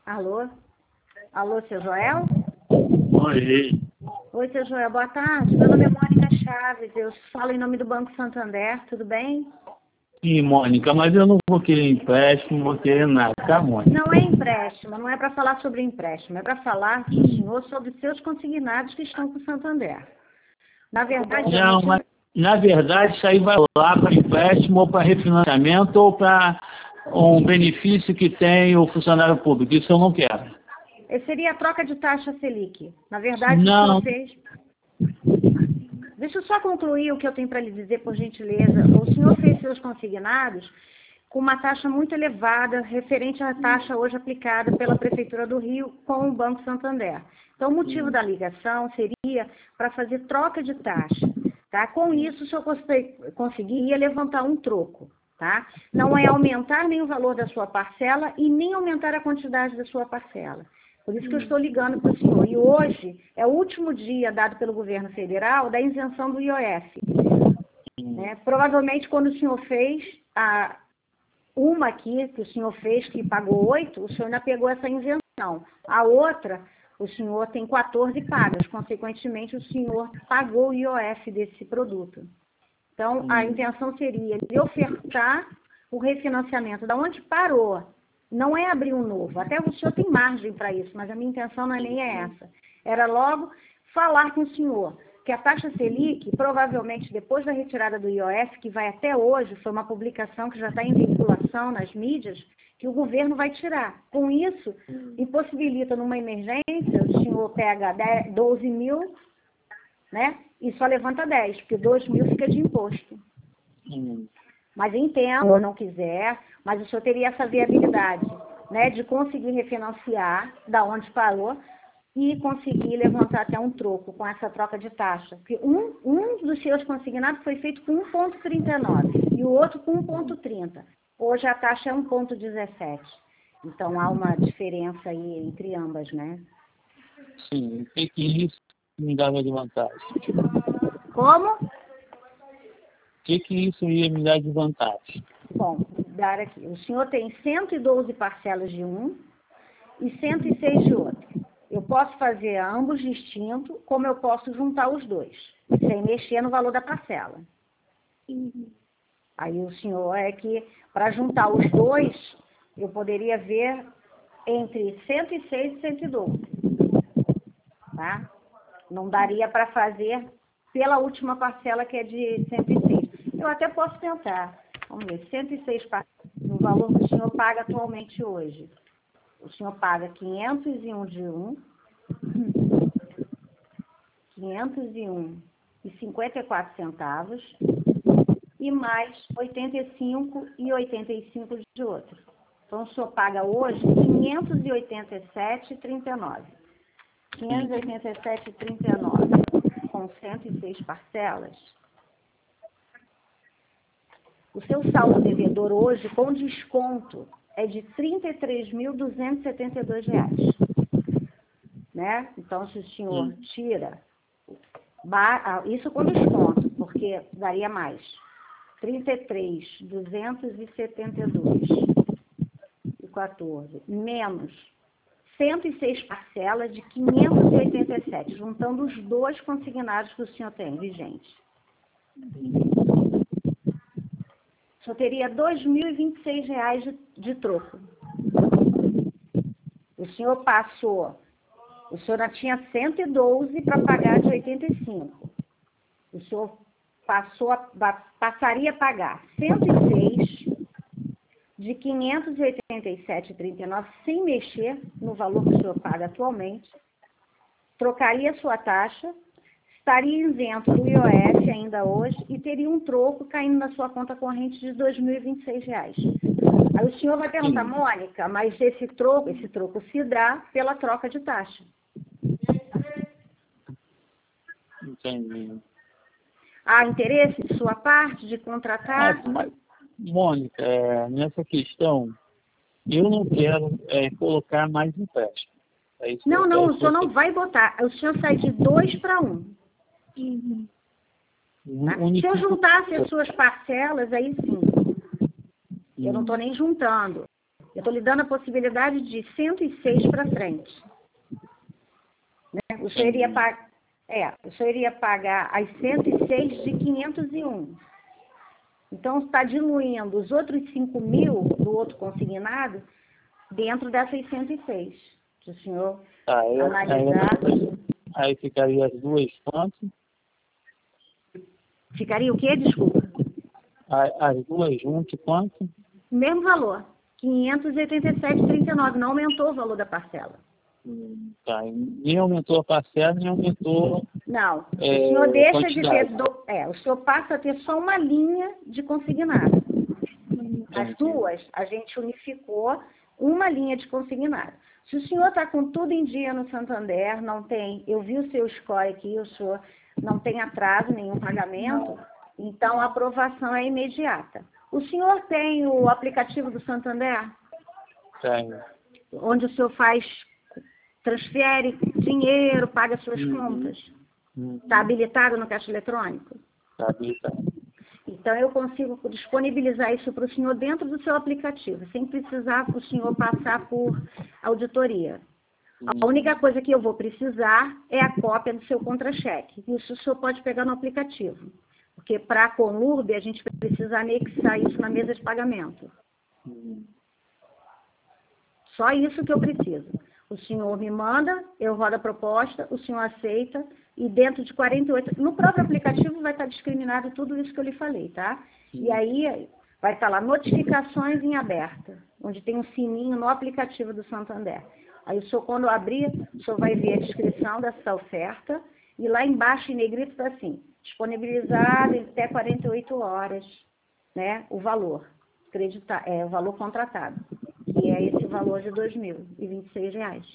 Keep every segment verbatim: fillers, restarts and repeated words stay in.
Alô? Alô, seu Joel? Oi. Oi, seu Joel, boa tarde. Meu nome é Mônica Chaves, eu falo em nome do Banco Santander, tudo bem? Sim, Mônica, mas eu não vou querer empréstimo, não vou querer nada, tá, Mônica? Não é empréstimo, não é para falar sobre empréstimo, é para falar com o senhor sobre seus consignados que estão com o Santander. Na verdade, Não, eu mas na verdade isso aí vai lá para empréstimo ou para refinanciamento ou para um benefício que tem o funcionário público. Isso eu não quero. Esse seria a troca de taxa Selic. Na verdade, o Não, senhor fez... Deixa eu só concluir o que eu tenho para lhe dizer, por gentileza. O senhor fez seus consignados com uma taxa muito elevada, referente à taxa hoje aplicada pela Prefeitura do Rio com o Banco Santander. Então, o motivo da ligação seria para fazer troca de taxa. Tá? Com isso, o senhor conseguiria levantar um troco. Tá? Não é aumentar nem o valor da sua parcela e nem aumentar a quantidade da sua parcela. Por isso que eu estou ligando para o senhor. E hoje é o último dia dado pelo governo federal da isenção do I O F. Né? Provavelmente, quando o senhor fez a, uma aqui, que o senhor fez, que pagou oito, o senhor ainda pegou essa isenção. A outra, o senhor tem quatorze pagas. Consequentemente, o senhor pagou o I O F desse produto. Então, a intenção seria de ofertar o refinanciamento da onde parou. Não é abrir um novo. Até o senhor tem margem para isso, mas a minha intenção não é nem é essa. Era logo falar com o senhor que a taxa Selic, provavelmente depois da retirada do I O F, que vai até hoje, foi uma publicação que já está em vinculação nas mídias, que o governo vai tirar. Com isso, impossibilita numa emergência, o senhor pega doze mil, né, e só levanta dez, porque dois mil fica de imposto. Hum. Mas entendo, ou não quiser, mas o senhor teria essa viabilidade, né, de conseguir refinanciar da onde parou e conseguir levantar até um troco com essa troca de taxa. Porque um, um dos seus consignados foi feito com um vírgula trinta e nove e o outro com um vírgula trinta. Hoje a taxa é um vírgula dezessete. Então há uma diferença aí entre ambas, né? Sim, o que que isso me dava de vantagem? Como? O que que isso ia me dar de vantagem? Bom, dar aqui. O senhor tem cento e doze parcelas de um e cento e seis de outro. Eu posso fazer ambos distintos, como eu posso juntar os dois, sem mexer no valor da parcela. Aí o senhor é que, para juntar os dois, eu poderia ver entre cento e seis e cento e doze. Tá? Não daria para fazer pela última parcela, que é de cento e seis. Eu até posso tentar. Vamos ver, cento e seis parcelas, no valor que o senhor paga atualmente hoje. O senhor paga quinhentos e um de um, quinhentos e um e cinquenta e quatro centavos e mais oitenta e cinco e oitenta e cinco de outro. Então, o senhor paga hoje quinhentos e oitenta e sete e trinta e nove. quinhentos e oitenta e sete e trinta e nove com cento e seis parcelas. O seu saldo devedor hoje, com desconto, é de trinta e três mil duzentos e setenta e dois reais. Né? Então, se o senhor tira, isso com desconto, porque daria mais. trinta e três mil duzentos e setenta e dois e quatorze, menos cento e seis parcelas de quinhentos e oitenta e sete, juntando os dois consignados que o senhor tem vigente. O senhor teria dois mil e vinte e seis reais de, de troco. O senhor passou, o senhor tinha cento e doze para pagar de oitenta e cinco. O senhor passou a, passaria a pagar cento e seis de quinhentos e oitenta e sete e trinta e nove sem mexer no valor que o senhor paga atualmente, trocaria a sua taxa, estaria isento do I O F ainda hoje e teria um troco caindo na sua conta corrente de dois mil e vinte e seis reais. Aí o senhor vai perguntar, Mônica, mas esse troco, esse troco se dá pela troca de taxa. Entendi. Há interesse de sua parte de contratar? Mas, mas, Mônica, é, nessa questão, eu não quero é, colocar mais empréstimo. É isso que Não, eu não, quero o senhor não fazer. vai botar. O senhor sai de dois para um. Uhum. Tá? Se eu juntasse as suas parcelas, aí sim. Eu não estou nem juntando. Eu estou lhe dando a possibilidade de cento e seis para frente. Né? O senhor iria pagar, é, o senhor iria pagar as cento e seis de quinhentos e um. Então, está diluindo os outros cinco mil do outro consignado dentro dessas cento e seis. Se o senhor Aí, analisar... aí, aí ficaria as duas quanto? Ficaria o quê? Desculpa. As duas juntas quanto? Mesmo valor. quinhentos e oitenta e sete vírgula trinta e nove. Não aumentou o valor da parcela. Hum, tá. Nem aumentou a parcela, nem aumentou... Não. É, o senhor deixa quantidade. de ter... Do... É, o senhor passa a ter só uma linha de consignado. As duas, a gente unificou uma linha de consignado. Se o senhor está com tudo em dia no Santander, não tem... Eu vi o seu score aqui, o senhor não tem atraso, nenhum pagamento, então a aprovação é imediata. O senhor tem o aplicativo do Santander? Tem. Onde o senhor faz... transfere dinheiro, paga suas Uhum. contas. Está Uhum. habilitado no caixa eletrônico? Está habilitado. Então, eu consigo disponibilizar isso para o senhor dentro do seu aplicativo, sem precisar o senhor passar por auditoria. Uhum. A única coisa que eu vou precisar é a cópia do seu contra-cheque. Isso o senhor pode pegar no aplicativo. Porque para a Conurb, a gente precisa anexar isso na mesa de pagamento. Uhum. Só isso que eu preciso. O senhor me manda, eu rodo a proposta, o senhor aceita, e dentro de quarenta e oito... No próprio aplicativo vai estar discriminado tudo isso que eu lhe falei, tá? E aí vai estar lá notificações em aberta, onde tem um sininho no aplicativo do Santander. Aí o senhor, quando abrir, o senhor vai ver a descrição dessa oferta, e lá embaixo em negrito está assim, disponibilizado em até quarenta e oito horas, né? O valor, acredita, é, o valor contratado. E é esse valor de dois mil e vinte e seis reais.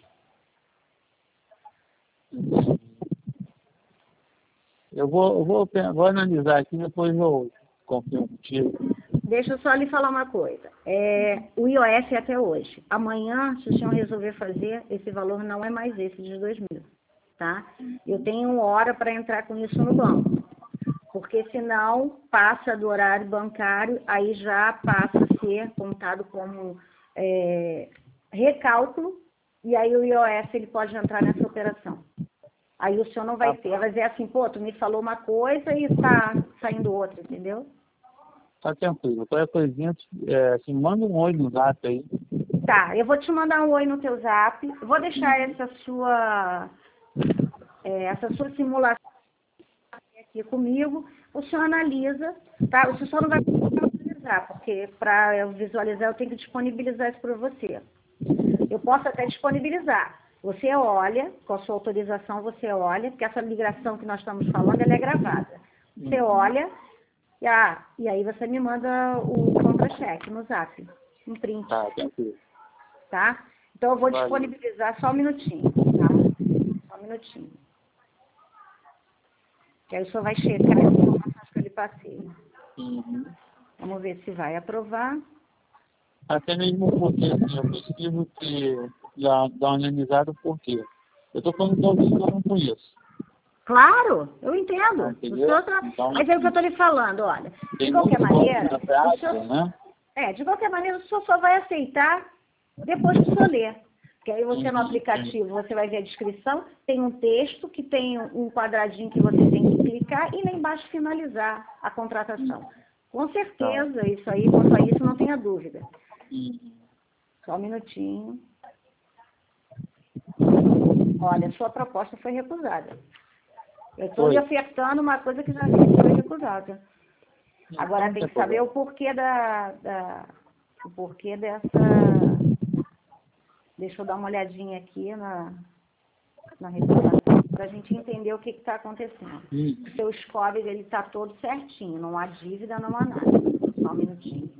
Eu vou, eu vou, vou analisar aqui, depois eu confirmo contigo. Deixa eu só lhe falar uma coisa. É, o I O F é até hoje. Amanhã, se o senhor resolver fazer, esse valor não é mais esse de dois mil, tá? Eu tenho hora para entrar com isso no banco. Porque senão passa do horário bancário, aí já passa a ser contado como... É, recálculo, e aí o I O F ele pode entrar nessa operação. Aí o senhor não vai ter, vai dizer assim, pô, tu me falou uma coisa e está saindo outra, entendeu? Tá tranquilo, qualquer coisinha, é, assim, manda um oi no zap aí. Tá, eu vou te mandar um oi no teu zap, eu vou deixar essa sua, é, essa sua simulação aqui comigo, o senhor analisa, tá? O senhor só não vai visualizar, porque para eu visualizar eu tenho que disponibilizar isso para você. Eu posso até disponibilizar. Você olha, com a sua autorização você olha, porque essa migração que nós estamos falando, ela é gravada. Você olha, e, ah, e aí você me manda o contra-cheque no zap, um print. Tá, tranquilo. Tá? Então eu vou Valeu. disponibilizar só um minutinho, tá? Só um minutinho. Que aí o senhor vai checar as informações que eu lhe passei. Uhum. Vamos ver se vai aprovar. Até mesmo porque assim, eu preciso ter, dar, dar uma analisada porque eu estou falando de alguém que eu não conheço. Claro, eu entendo. Ah, O senhor tá... então, Mas é o que eu estou lhe falando, olha. De tem qualquer muito maneira, golpe na prática, o senhor... né? É, de qualquer maneira, o senhor só vai aceitar depois que o senhor ler. Porque aí você no aplicativo, você vai ver a descrição, tem um texto que tem um quadradinho que você tem que clicar e lá embaixo finalizar a contratação. Com certeza, isso aí, quanto a isso, não tenha dúvida. Só um minutinho. Olha, sua proposta foi recusada. Eu estou lhe ofertando uma coisa que já foi recusada. Agora tem que saber o porquê da, da o porquê dessa... Deixa eu dar uma olhadinha aqui na, na recusação, para a gente entender o que está acontecendo. O seu score ele está todo certinho, não há dívida, não há nada. Só um minutinho.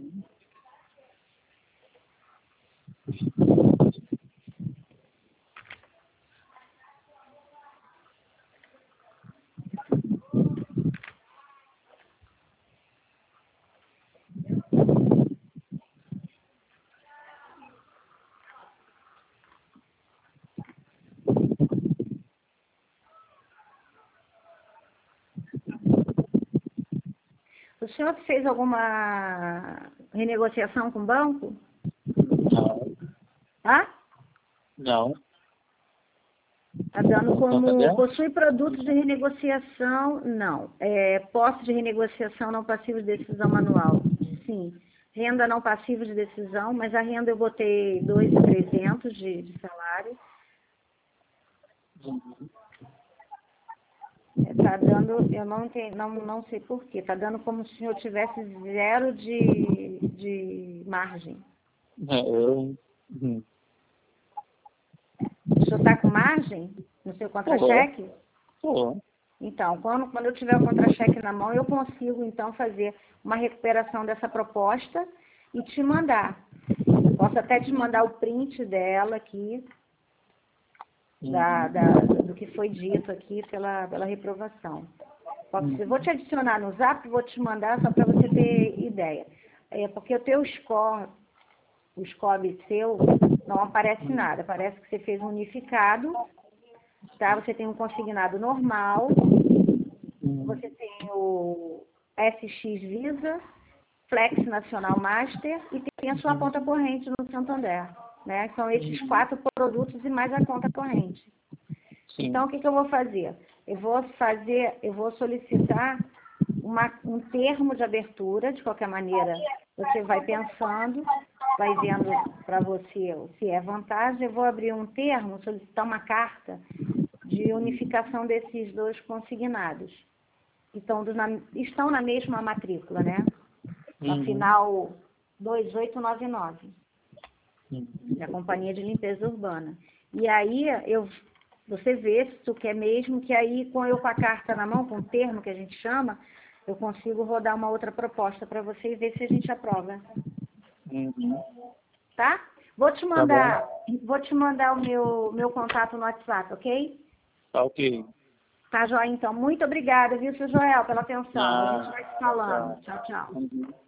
O senhor fez alguma renegociação com o banco? Não. Hã? Não. Está dando como Santander? possui produtos de renegociação, não. É, posse de renegociação não passivo de decisão manual, sim. Renda não passiva de decisão, mas a renda eu botei dois mil e trezentos de, de salário. Uhum. Está dando, eu não, tenho, não, não sei porquê, está dando como se eu tivesse zero de, de margem. É, eu... Uhum. O senhor está com margem no seu contra-cheque? Tô. Então, quando, quando eu tiver o contra-cheque na mão, eu consigo, então, fazer uma recuperação dessa proposta e te mandar. Posso até te mandar o print dela aqui, da, da, do que foi dito aqui pela, pela reprovação. Posso, eu vou te adicionar no Zap, vou te mandar só para você ter ideia. É porque o teu score, o score seu, não aparece nada. Parece que você fez um unificado, tá? Você tem um consignado normal, você tem o S X Visa, Flex Nacional Master e tem a sua conta corrente no Santander, né? São esses quatro produtos e mais a conta corrente. Sim. Então, o que, que eu vou fazer? Eu vou fazer, eu vou solicitar uma, um termo de abertura, de qualquer maneira, você vai pensando, vai vendo para você se é vantagem, eu vou abrir um termo, solicitar uma carta de unificação desses dois consignados. Então, do, na, estão na mesma matrícula, né? Na Uhum. final dois oito nove nove, Uhum. da Companhia de Limpeza Urbana. E aí, eu, você vê se tu quer mesmo, que aí, com eu com a carta na mão, com o termo que a gente chama, eu consigo rodar uma outra proposta para você e ver se a gente aprova. Uhum. Tá? Vou te Tá mandar, bom. vou te mandar o meu, meu contato no WhatsApp, ok? Tá ok. Tá, Joia? Então, muito obrigada, viu, seu Joel, pela atenção. A gente Ah, vai se falando. tá. Tchau, tchau. Uhum.